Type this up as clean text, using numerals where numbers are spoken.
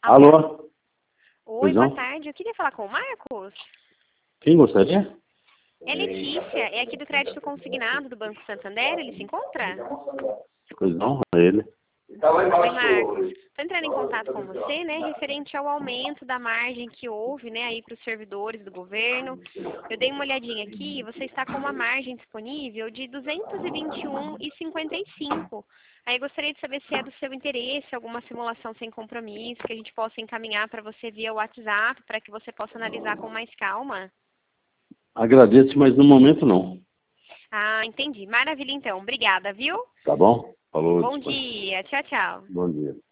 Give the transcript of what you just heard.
Alô? Alô? Oi, Pois boa não? tarde. Eu queria falar com o Marcos. Quem gostaria? É Letícia, é aqui do Crédito Consignado do Banco Santander. Ele se encontra? Pois não, é ele. Oi, Marcos. Estou entrando em contato com você, né, referente ao aumento da margem que houve, né, aí para os servidores do governo. Eu dei uma olhadinha aqui, você está com uma margem disponível de 221,55. Aí gostaria de saber se é do seu interesse, alguma simulação sem compromisso, que a gente possa encaminhar para você via WhatsApp, para que você possa analisar com mais calma. Agradeço, mas no momento não. Ah, entendi. Maravilha, então. Obrigada, viu? Tá bom? Falou, Bom disponha. dia. Tchau, tchau. Bom dia.